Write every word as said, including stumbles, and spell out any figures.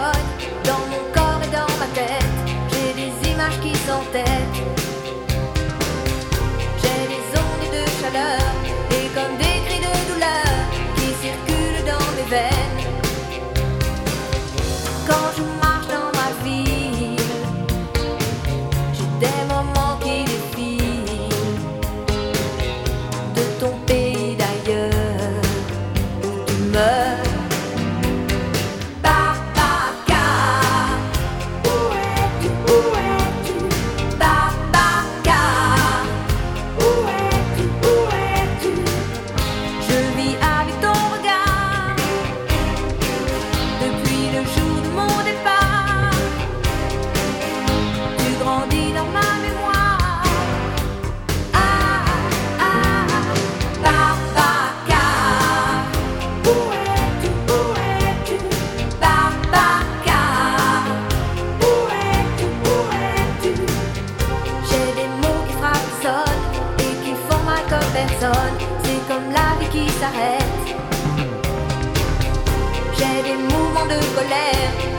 cogne dans mon corps et dans ma tête. J'ai des images qui s'entêtent. J'ai des ondes de chaleur et comme des cris de douleur qui circulent dans mes veines. Quand je marche dans ma ville, j'ai des moments qui défilent de ton pays d'ailleurs où tu meurs. C'est comme la vie qui s'arrête. J'ai des mouvements de colère